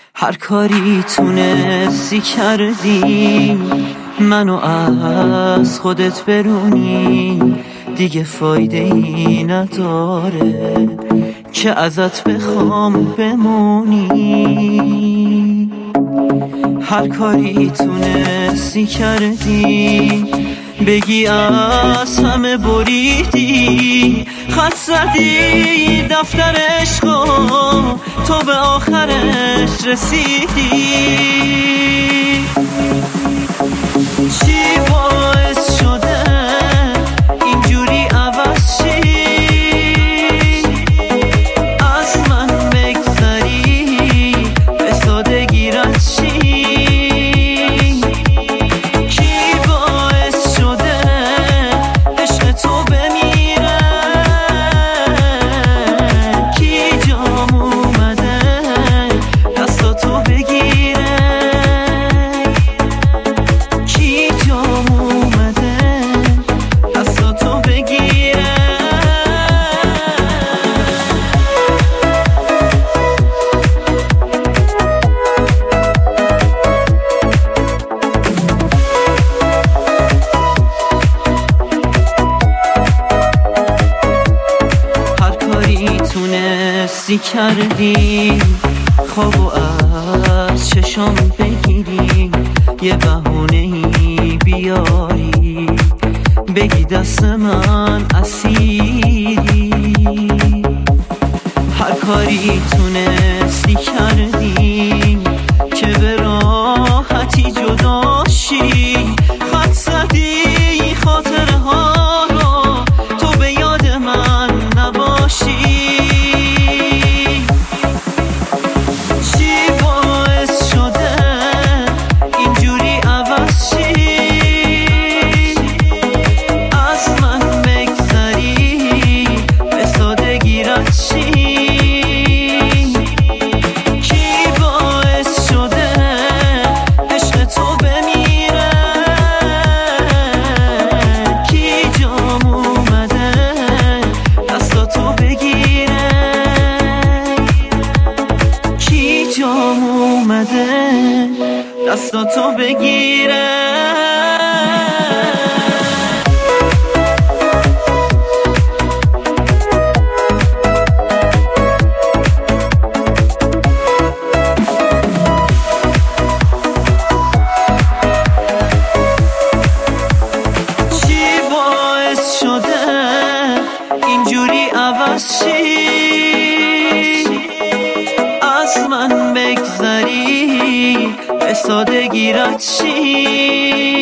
هر کاری تونستی کردی منو از خودت برونی، دیگه فایده ای نداره که ازت بخوام بمونی. هر کاری تونستی کردی بگی از همه بریدی، خط زدی دفتر عشقو تو به آخرش رسیدی. چی باعث شده اینجوری عوض شی، از من بگذری به سادگی رد شی؟ تونستی کردی خوابو از چشام بگیری، یه بهونه‌ای بیاری بگی دست من اسیری. هر کاری تونستی کردی که به راحتی جدا شی، خط زدی خاطره ها رو تو به یاد من نباشی. دستاتو بگیره. چی باعث شده اینجوری عوض شی، از من بگذری به سادگی رد شی؟